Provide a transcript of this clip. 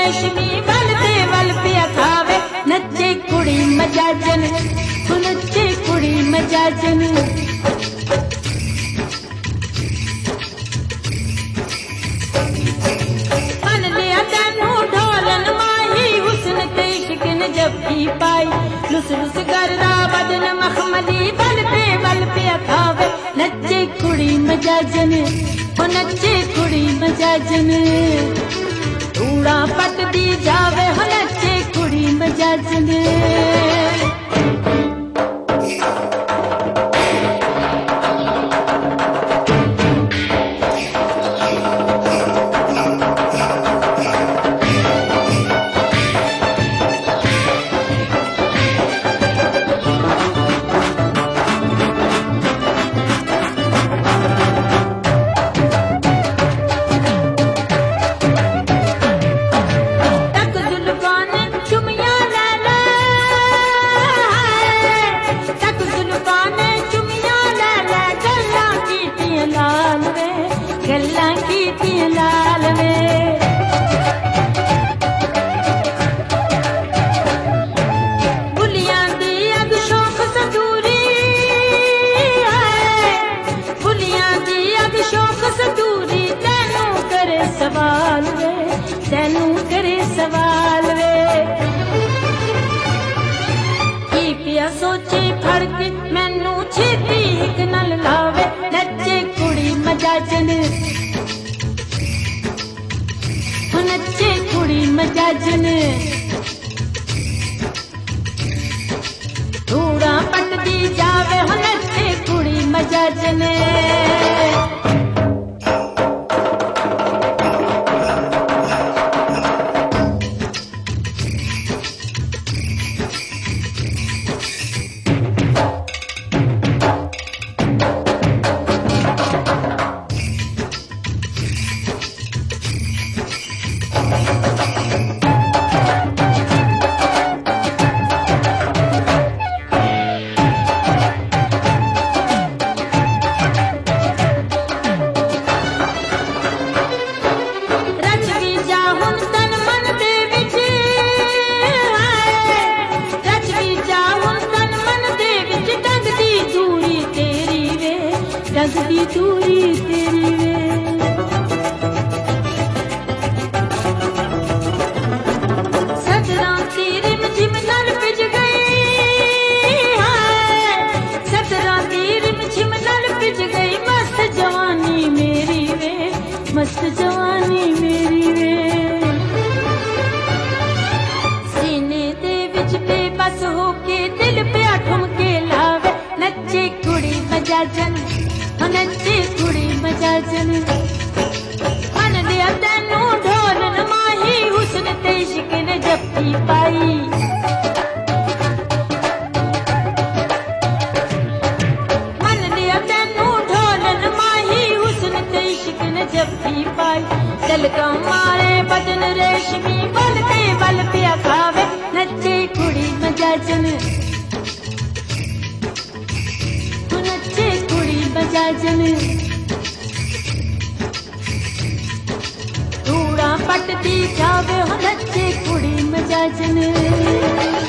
रेशमी वल ते वल पिया खावे नचे कुड़ी मजाजन नचे कुड़ी मजाजन मन लिया तेनू ढोलन माही हुस्न ते इश्क ने जफ्फी पाई लुस लुस करदा बदन मखमली वल ते वल पिया खावे नचे कुड़ी मजाजन नचे कुड़ी मजाजन धूड़ा पटदी जावे नचे कुड़ी मजाजन गल्लां कीतियां लाल वे बुलियां दी अग शौक सदूरी बुलियां दी अग शौक सदूरी तैनू करे सवाल वे तैनू करे सवाल वे की पिया सोचे फड़क मैनू छेती हिक नाल लावे नचे कुड़ी मजाजन नचे कुड़ी मजाजन धूड़ा पटदी जावे नचे कुड़ी मजाजन दी दूरी तेरी वे सदरां तेरे मुझे नल पिज गई सदरां तेरे मुझे नल पिज गई मस्त जवानी मेरी वे मस्त जवानी मेरी वे सीने दे विच बेबस होके दिल पे ठुमके लावे नचे कुड़ी मजाजन नचे कुड़ी मजाजन मन दिया तेनू ढोलन माही हुस्न ते इश्क ने जफ्फी पाई मन दिया तेनू ढोलन माही हुस्न ते इश्क ने जफ्फी पाई तिलका मारे बदन रेशमी वल ते वल पिया खावे नचे कुड़ी मजाजन नचे कुड़ी मजाजन धूड़ा पटदी जावे नचे कुड़ी मजाजन